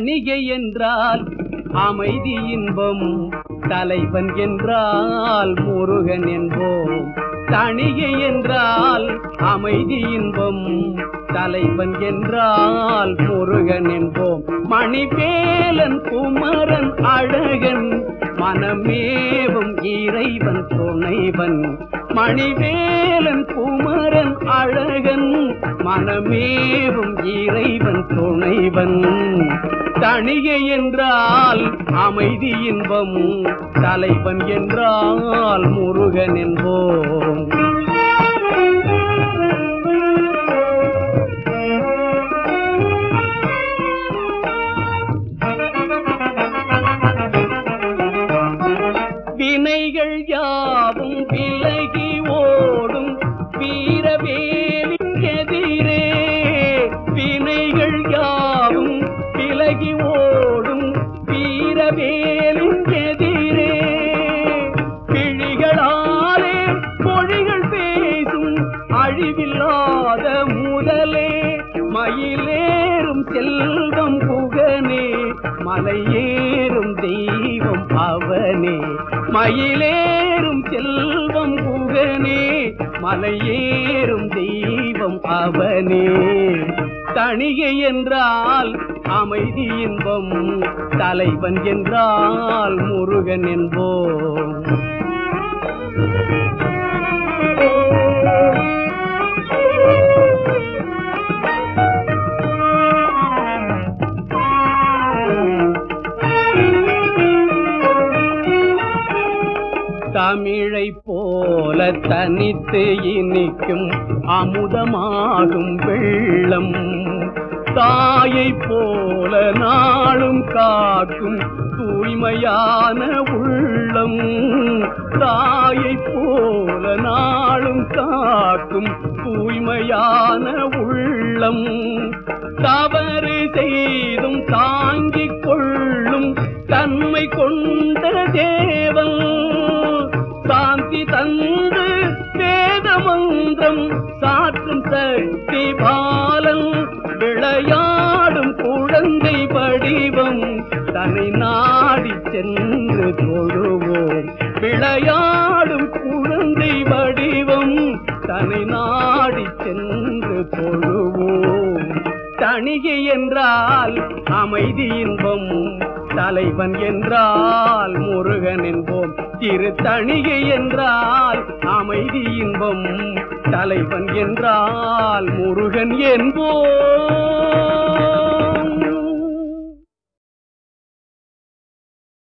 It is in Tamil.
தணிகை என்றால் அமைதி இன்பம், தலைவன் என்றால் முருகன் என்போம். தணிகை என்றால் அமைதி இன்பம், தலைவன் என்றால் முருகன் என்போம். மணிவேலன் குமரன் அழகன், மனமேவும் இறைவன் துணைவன். மணிவேலன் குமரன் அழகன், மனமேவும் இறைவன் துணைவன். தணிகை என்றால் அமைதி இன்பம், தலைவன் என்றால் முருகன் என்போம். வினைகள் யாவும் விலகி ஓடும் வீரவேலின் எதிரே, வினைகள் யாவும் விலகி ஓடும் வீரவேலின் எதிரே. கிழிகளாலே மொழிகள் பேசும் அழிவில்லாத முதலே, மயிலேறும் செல்வம் புகனே, மலையேறும் தெய்வம் அவனே. மயிலேறும் செல்வம் புகனே, மலையேறும் தெய்வம் அவனே. தணிகை என்றால் அமைதி இன்பம், தலைவன் என்றால் முருகன் என்போம். தமிழை போல தனித்து இனிக்கும் அமுதமாகும் வெள்ளம், தாயை போல நாளும் காக்கும் தூய்மையான உள்ளம். தாயை போல நாளும் காக்கும் தூய்மையான உள்ளம். தவறு செய்தும் தாங்கிக் கொள்ளும் தன்மை கொண்ட தேவன், சாந்தி தந்து வேத மந்திரம் சாற்றும் சக்தி பாலன். விளையாடும் குழந்தை வடிவம் தன்னை நாடி சென்று தொழுவோம். விளையாடும் குழந்தை வடிவம் தன்னை நாடி சென்று தொழுவோம். தணிகை என்றால் அமைதி இன்பம், தலைவன் என்றால் முருகன் என்போம். திரு தணிகை என்றால் அமைதி இன்பம், தலைவன் என்றால் முருகன் என்போம்.